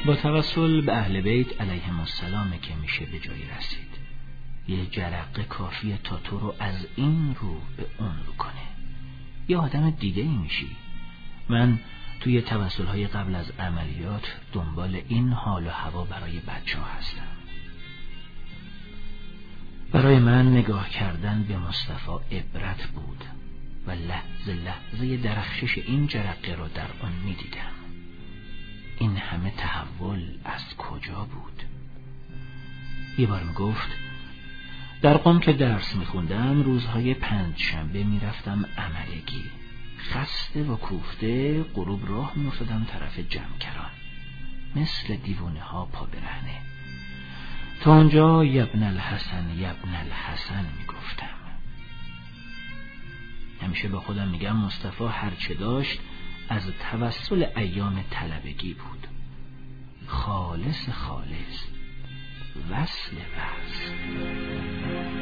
با توسل به اهل بیت علیهم السلام که میشه به جایی رسید. یه جرقه کافیه تا تو رو از این رو به اون رو کنه. یه آدم دیگه ای میشی. من توی توسل‌های قبل از عملیات دنبال این حال و هوا برای بچه‌ها هستم. برای من نگاه کردن به مصطفی عبرت بود و لحظه لحظه درخشش این جرقه را در آن می‌دیدم. این همه تحول از کجا بود؟ یه بار میگفت در قم که درس میخوندم روزهای پنجشنبه میرفتم عملگی. خسته و کوفته غروب راه میافتادم طرف جمکران، مثل دیوونه ها پا برهنه. تا اونجا یبن الحسن میگفتم. همیشه با خودم میگم مصطفی هرچه داشت از توسل ایام طلبگی بود. خالص وصل.